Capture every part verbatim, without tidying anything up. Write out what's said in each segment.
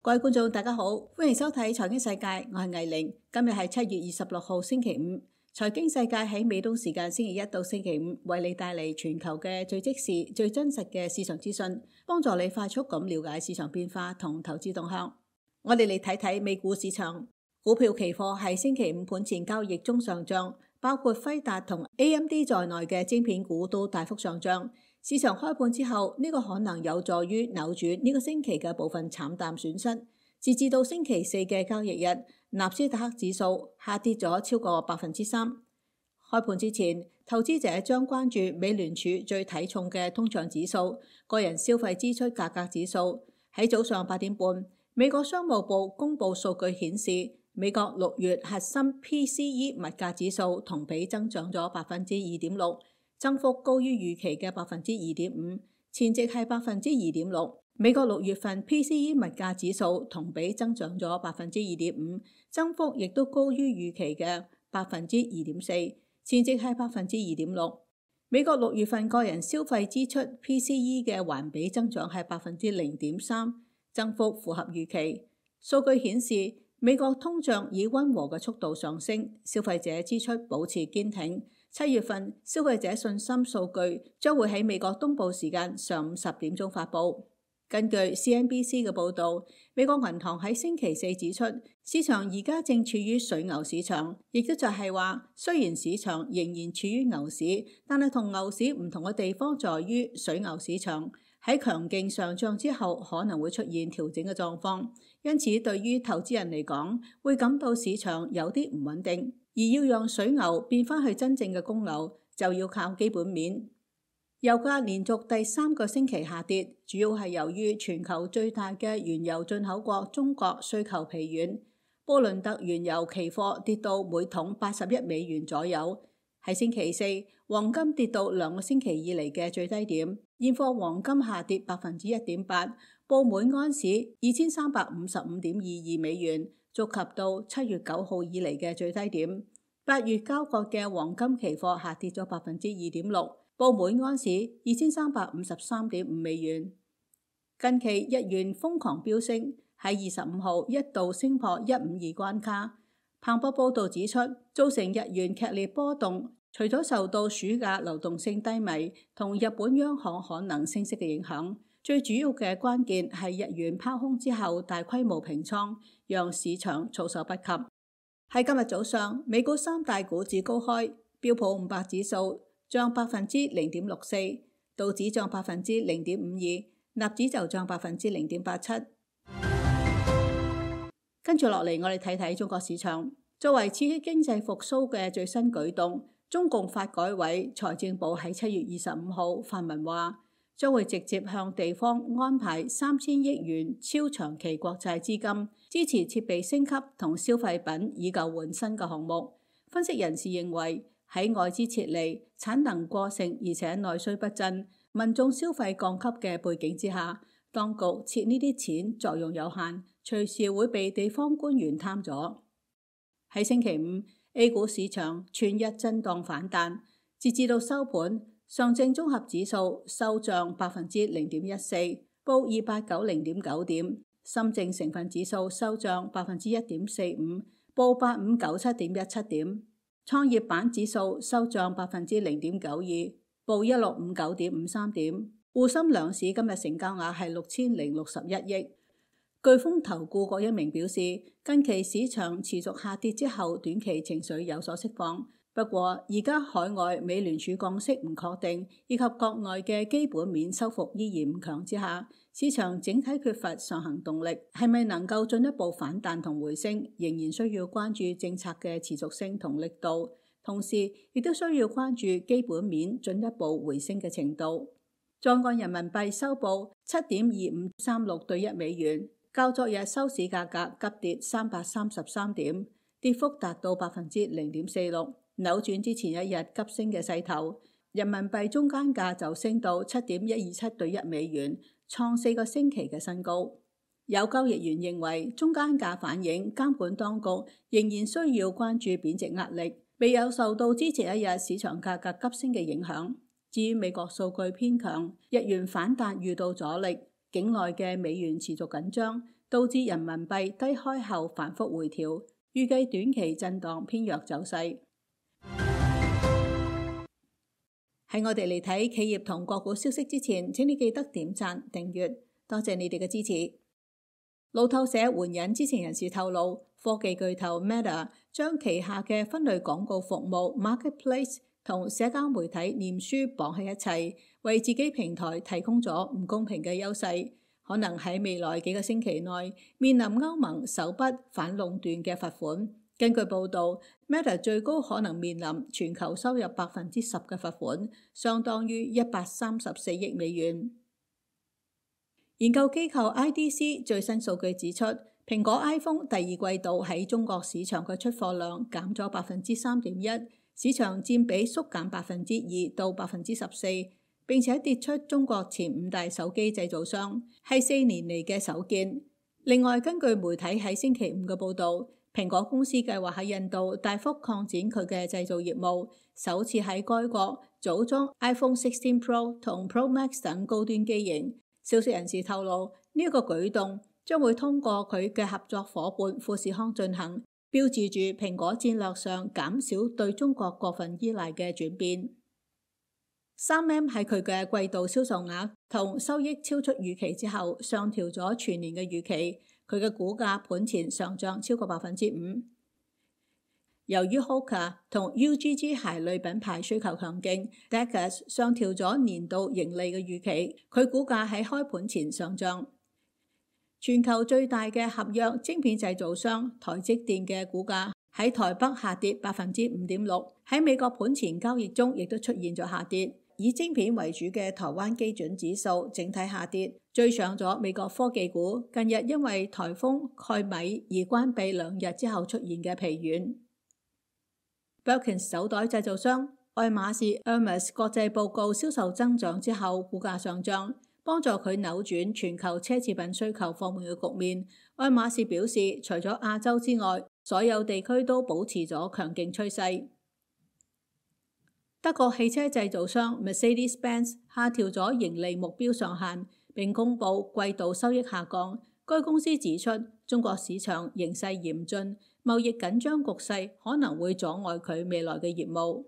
各位觀眾大家好，歡迎收睇財經世界，我係藝玲。今日係七月二十六號星期五，財經世界喺美東時間星期一到星期五為你帶嚟全球嘅最即時、最真實嘅市場資訊，幫助你快速咁了解市場變化同投資動向。我哋嚟睇睇美股市場，股票期貨喺星期五盤前交易中上漲，包括輝達同 A M D 在內嘅晶片股都大幅上漲。市場開盤之後，呢、這個可能有助於扭轉呢個星期嘅部分慘淡損失。截至到星期四嘅交易日，納斯達克指數下跌咗超過百分之三。開盤之前，投資者將關注美聯儲最睇重嘅通脹指數、個人消費支出價格指數。喺早上八點半，美國商務部公布數據顯示，美國六月核心 P C E 物價指數同比增長咗百分之二點六。增幅高於預期嘅百分之二點五，前值係百分之二點六。美國六月份 P C E 物價指數同比增長咗百分之二點五，增幅亦都高於預期嘅百分之二點四，前值係百分之二點六。美國六月份個人消費支出 P C E 嘅環比增長係百分之零點三，增幅符合預期。數據顯示，美國通脹以溫和嘅速度上升，消費者支出保持堅挺。七月份消費者信心數據將會喺美國東部時間上午十點鐘發布。根據 C N B C 嘅報導，美國銀行喺星期四指出，市場而家正處於水牛市場，亦都就係話，雖然市場仍然處於牛市，但係同牛市唔同嘅地方在於，水牛市場喺強勁上漲之後可能會出現調整嘅狀況，因此對於投資人嚟講，會感到市場有啲唔穩定。而要讓水牛變返去真正嘅公牛，就要靠基本面。油價連續第三個星期下跌，主要係由於全球最大嘅原油進口國中國需求疲軟。布倫特原油期貨跌到每桶八十一美元左右。喺星期四，黃金跌到兩個星期以嚟嘅最低點，現貨黃金下跌百分之一點八，報每安士二千三百五十五點二二美元。觸及到七月九號以嚟嘅最低點。八月交割嘅黃金期貨下跌咗百分之二點六，報每安士二千三百五十三點五美元。近期日元瘋狂飆升，喺二十五號一度升破一五二關卡。彭博報道指出，造成日元劇烈波動，除咗受到暑假流動性低迷同日本央行可能升息嘅影響，最主要嘅關鍵係日元拋空之後大規模平倉，讓市場措手不及。喺今日早上，美股三大股指高開，標普五百指數漲百分之零點六四，道指漲百分之零點五二，納指就漲百分之零點八七。跟住落嚟，我哋睇睇中國市場。作為刺激經濟復甦嘅最新舉動，中共發改委、財政部喺七月二十五號發文話，將會直接向地方安排三千億元超長期國債資金，支持設備升級同消費品以舊換新嘅項目。分析人士認為，喺外資撤離、產能過剩而且內需不振、民眾消費降級嘅背景之下，當局撤呢啲錢作用有限，隨時會被地方官員貪咗。喺星期五 A 股市場全日震盪反彈，截至到收盤，上證綜合指數收漲百分之零點一四，報二八九零點九點；深證成分指數收漲百分之一點四五，報八五九七點一七點；創業板指數收漲百分之零點九二，報一六五九點五三點。滬深兩市今日成交額係六千零六十一億。巨豐投顧郭一鳴表示，近期市場持續下跌之後，短期情緒有所釋放。不過，而家海外美聯儲降息唔確定，以及國內嘅基本面修復依然唔強之下，市場整體缺乏上行動力，係咪能夠進一步反彈同回升，仍然需要關注政策嘅持續性同力度，同時亦都需要關注基本面進一步回升嘅程度。在岸人民幣收報七點二五三六對一美元，較昨日收市價格急跌三百三十三點，跌幅達到百分之零點四六。扭轉之前一日急升嘅勢頭，人民幣中間價就升到七點一二七對一美元，創四個星期嘅新高。有交易員認為，中間價反映監管當局仍然需要關注貶值壓力，未有受到之前一日市場價格急升嘅影響。至於美國數據偏強，日元反彈遇到阻力，境內嘅美元持續緊張， 導致人民幣低開後反覆回調，預計短期震盪偏弱走勢。喺我哋嚟睇企業同個股消息之前，請你記得點讚訂閱，多謝你哋嘅支持。路透社援引知情人士透露，科技巨頭 Meta 將旗下嘅分類廣告服務 Marketplace 同社交媒體臉書綁喺一齊，為自己平台提供咗唔公平嘅優勢，可能喺未來幾個星期內面臨歐盟首筆反壟斷嘅罰款。根據報導 ，Meta 最高可能面臨全球收入百分之十嘅罰款，相當於一百三十四億美元。研究機構 I D C 最新數據指出，蘋果 iPhone 第二季度喺中國市場嘅出貨量減咗百分之三點一，市場佔比縮減百分之二到百分之十四，並且跌出中國前五大手機製造商，係四年嚟嘅首見。另外，根據媒體喺星期五嘅報導，蘋果公司計劃喺印度大幅擴展佢嘅製造業務，首次喺該國組裝 iPhone 十六 Pro 同 Pro Max 等高端機型。消息人士透露，呢、這、一個舉動將會通過佢嘅合作夥伴富士康進行，標誌住蘋果戰略上減少對中國過分依賴嘅轉變。三 M 喺佢嘅季度銷售額同收益超出預期之後，上調咗全年嘅預期，佢嘅股價盤前上漲超過百分之五。由於 Hoka 同 U G G 鞋類品牌需求強勁 ，Deckers 上調咗年度盈利嘅預期，佢股價喺開盤前上漲。全球最大嘅合約晶片製造商台積電嘅股價喺台北下跌百分之五點六，喺美國盤前交易中亦都出現咗下跌。以晶片為主嘅台灣基準指數整體下跌，追上咗美國科技股近日因為颱風蓋米而關閉兩日之後出現嘅疲軟。Birkin 手袋製造商愛馬仕 Hermes 國際報告銷售增長之後，股價上漲，幫助佢扭轉全球奢侈品需求放緩嘅局面。愛馬仕表示，除咗亞洲之外，所有地區都保持咗強勁趨勢。德國汽車製造商 Mercedes-Benz 下調咗盈利目標上限，並公布季度收益下降。該公司指出，中國市場形勢嚴峻，貿易緊張局勢可能會阻礙佢未來嘅業務。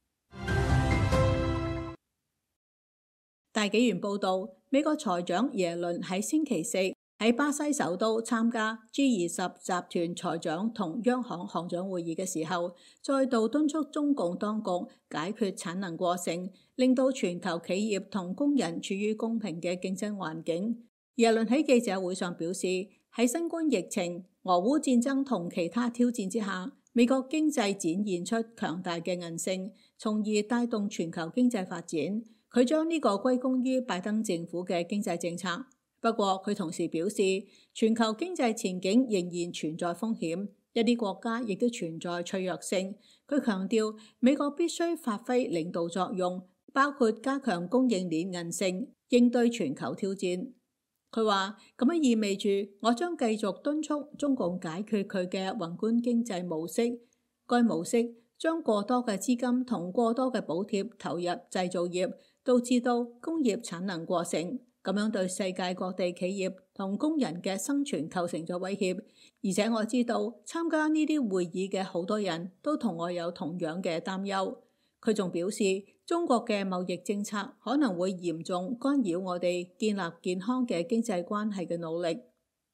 大紀元報導，美國財長耶倫喺星期四喺巴西首都參加 G 二十集團財長同央行行長會議嘅時候，再度敦促中共當局解決產能過剩，令到全球企業同工人處於公平嘅競爭環境。耶倫喺記者會上表示，喺新冠疫情、俄烏戰爭同其他挑戰之下，美國經濟展現出強大嘅韌性，從而帶動全球經濟發展。佢將呢個歸功於拜登政府嘅經濟政策。不過佢同時表示，全球經濟前景仍然存在風險，一啲國家亦都存在脆弱性。佢強調，美國必須發揮領導作用，包括加強供應鏈韌性，應對全球挑戰。佢話咁樣意味住，我將繼續敦促中共解決佢嘅宏觀經濟模式。該模式將過多嘅資金同過多嘅補貼投入製造業，導致到工業產能過剩，咁樣對世界各地企業同工人嘅生存構成咗威脅。而且我知道參加呢啲會議嘅好多人都同我有同樣嘅擔憂。佢仲表示，中國嘅貿易政策可能會嚴重干擾我哋建立健康嘅經濟關係嘅努力。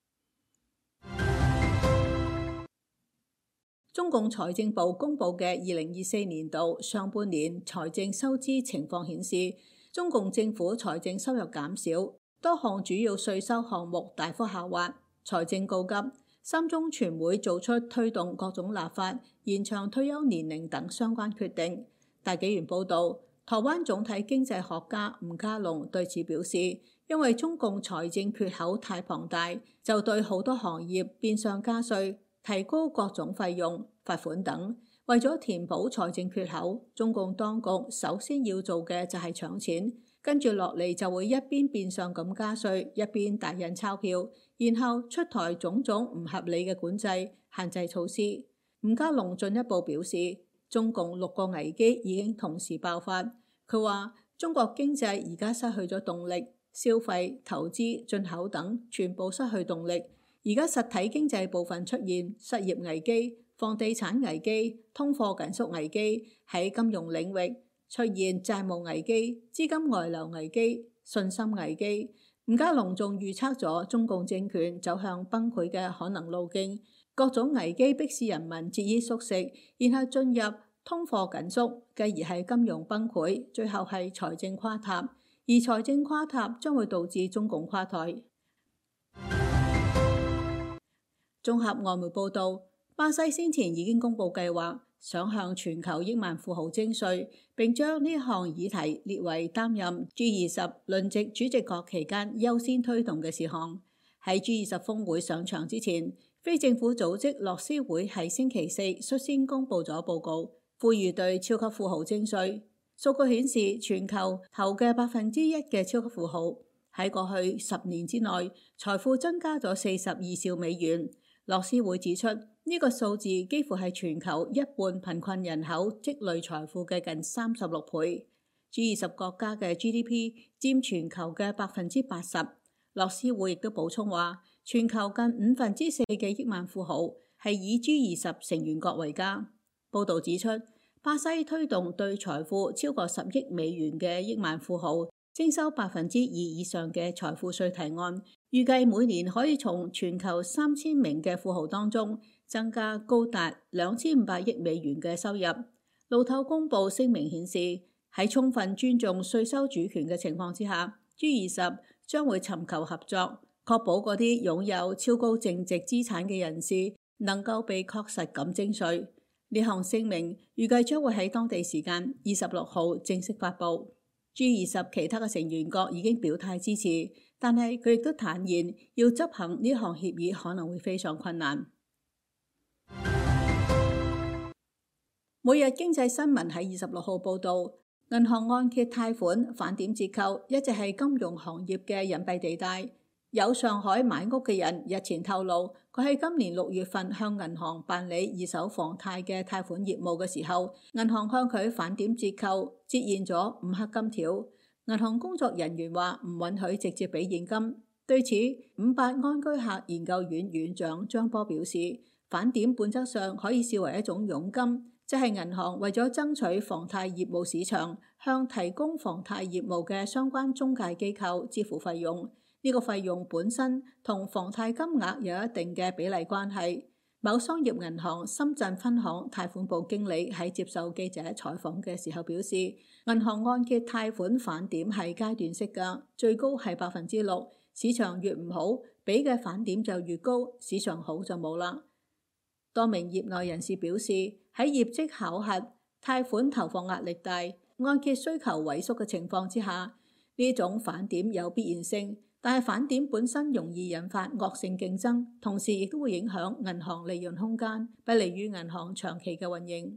中共財政部公布嘅二零二四年度上半年財政收支情況顯示，中共政府財政收入減少，多項主要稅收項目大幅下滑，財政告急。三中全會做出推動各種立法、延長退休年齡等相關決定。大紀元報導，台灣總體經濟學家吳家龍對此表示，因為中共財政缺口太龐大，就對好多行業變相加稅、提高各種費用、罰款等。為咗填補財政缺口，中共當局首先要做嘅就係搶錢，跟住落嚟就會一邊變相咁加稅，一邊大印鈔票，然後出台種種唔合理嘅管制、限制措施。吳家龍進一步表示，中共六個危機已經同時爆發。佢話中國經濟而家失去咗動力，消費、投資、進口等全部失去動力， 而家實體經濟部分出現失業危機、房地產危機、通貨緊縮危機，喺金融領域出現債務危機、資金外流危機、信心危機。吳家龍仲預測咗中共政權走向崩潰嘅可能路徑，各種危機迫使人民節衣縮食，然後進入通貨緊縮，繼而係金融崩潰，最後係財政垮塌，而財政垮塌將會導致中共垮台。綜合外媒報道，巴西先前已經公布計劃，想向全球億萬富豪徵稅，並將呢項議題列為擔任 G 二十輪值主席國期間優先推動嘅事項。喺 G 二十峰會上場之前，非政府組織樂施會喺星期四率先公布咗報告，呼籲對超級富豪徵稅。數據顯示，全球頭嘅百分之一嘅超級富豪喺過去十年之內財富增加咗四十二兆美元。樂施會指出，呢、這個數字幾乎係全球一半貧困人口積累財富嘅近三十六倍。G 二十國家嘅 G D P 佔全球嘅百分之八十。樂施會亦都補充話，全球近五分之四嘅億萬富豪係以 G 二十成員國為家。報導指出，巴西推動對財富超過十億美元嘅億萬富豪徵收百分之二以上嘅財富稅提案，預計每年可以從全球三千名嘅富豪當中增加高達兩千五百億美元嘅收入。路透公佈聲明顯示，喺充分尊重稅收主權嘅情況之下， G 二十將會尋求合作，確保嗰啲擁有超高淨值資產嘅人士能夠被確實咁徵稅。呢項聲明預計將會喺當地時間二十六號正式發布。G 二十其他嘅成員國已經表態支持，但係佢亦都坦言，要執行呢項協議可能會非常困難。每日經濟新聞喺二十六號報導，銀行按揭貸款返點折扣一直係金融行業嘅隱蔽地帶。有上海買屋嘅人日前透露，佢喺今年六月份向銀行辦理二手房貸嘅貸款業務嘅時候，銀行向佢返點折扣，折現咗五克金條。銀行工作人員話唔允許直接俾現金。對此，五八安居客研究院院長張波表示，返點本質上可以視為一種佣金，即係銀行為咗爭取房貸業務市場，向提供房貸業務嘅相關中介機構支付費用。呢個費用本身同房貸金額有一定嘅比例關係。某商業銀行深圳分行貸款部經理喺接受記者採訪嘅時候表示，銀行按揭貸款返點係階段式㗎，最高係百分之六。市場越唔好，俾嘅返點就越高；市場好就冇啦。多名業內人士表示，喺業績考核、貸款投放壓力大、按揭需求萎縮嘅情況之下，呢種返點有必然性。但係返點本身容易引發惡性競爭，同時亦都會影響銀行利潤空間，不利於銀行長期嘅運營。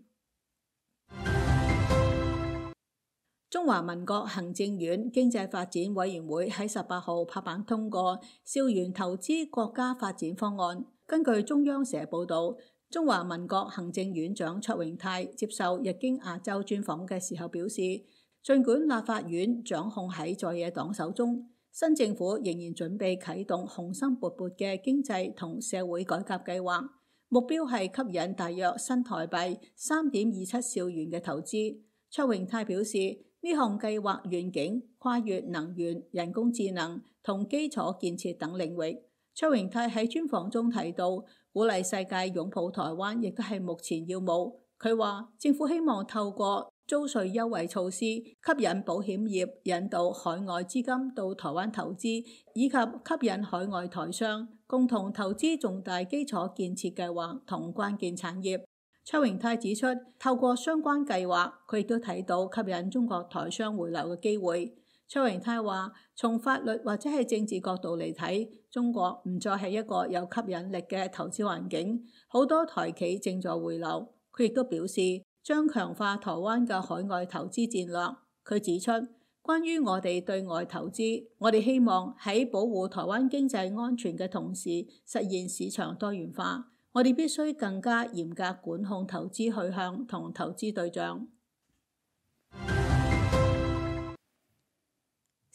中華民國行政院經濟發展委員會喺十八號拍板通過校園投資國家發展方案。根據中央社報導，中華民國行政院長卓榮泰接受日經亞洲專訪嘅時候表示，儘管立法院掌控喺在野黨手中，新政府仍然準備啟動雄心勃勃嘅經濟同社會改革計劃，目標係吸引大約新台幣三點二七兆元嘅投資。卓榮泰表示，呢項計劃願景跨越能源、人工智能同基礎建設等領域。卓榮泰喺專訪中提到，鼓勵世界擁抱台灣亦都係目前要務。佢話政府希望透過租稅優惠措施吸引保險業引導海外資金到台灣投資，以及吸引海外台商共同投資重大基礎建設計劃同關鍵產業。卓榮泰指出，透過相關計劃，佢亦都睇到吸引中國台商回流嘅機會。卓榮泰話，從法律或者係政治角度嚟睇，中國唔再係一個有吸引力嘅投資環境，好多台企正在回流。佢亦都表示，將強化台灣嘅海外投資戰略。佢指出，關於我哋對外投資，我哋希望喺保護台灣經濟安全嘅同時，實現市場多元化。我哋必須更加嚴格管控投資去向同投資對象。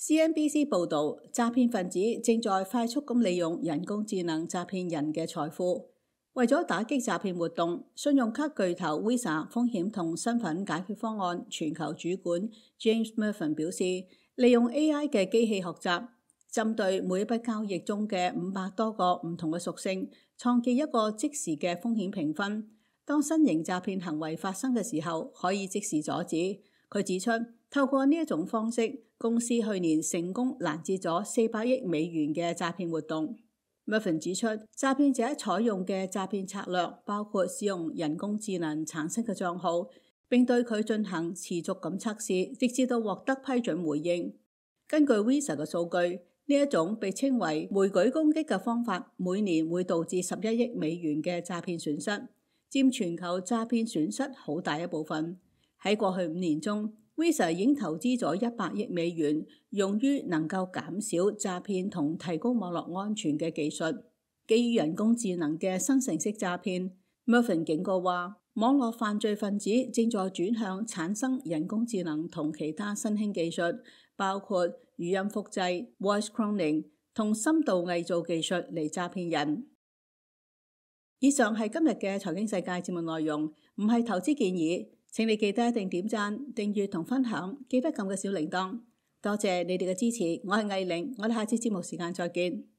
C N B C 報導，詐騙分子正在快速咁利用人工智能詐騙人嘅財富。為咗打擊詐騙活動，信用卡巨頭 Visa 風險同身份解決方案全球主管 James Murphy 表示，利用 A I 嘅機器學習，針對每一筆交易中嘅五百多個唔同嘅屬性，創建一個即時嘅風險評分。當新型詐騙行為發生嘅時候，可以即時阻止。佢指出，透過呢一種方式，公司去年成功攔截咗四百億美元嘅詐騙活動。Murphy 指出，詐騙者採用嘅詐騙策略包括使用人工智能產生嘅帳號，並對佢進行持續咁測試，直至到獲得批准回應。根據 Visa 嘅數據，呢一種被稱為枚舉攻擊嘅方法，每年會導致十一億美元嘅詐騙損失，佔全球詐騙損失好大一部分。喺過去五年中，Visa 已經投資咗一百億美元，用於能夠減少詐騙同提高網絡安全嘅技術。基於人工智能嘅生成式詐騙 Murphy 警告話，網絡犯罪分子正在轉向產生人工智能同其他新興技術，包括語音複製 （voice cloning） 同深度偽造技術嚟詐騙人。以上係今日嘅財經世界節目內容，唔係投資建議。請你記得一定點讚、訂閱同分享，記得撳個小鈴鐺。多謝你哋嘅支持，我係藝玲，我哋下次節目時間再見。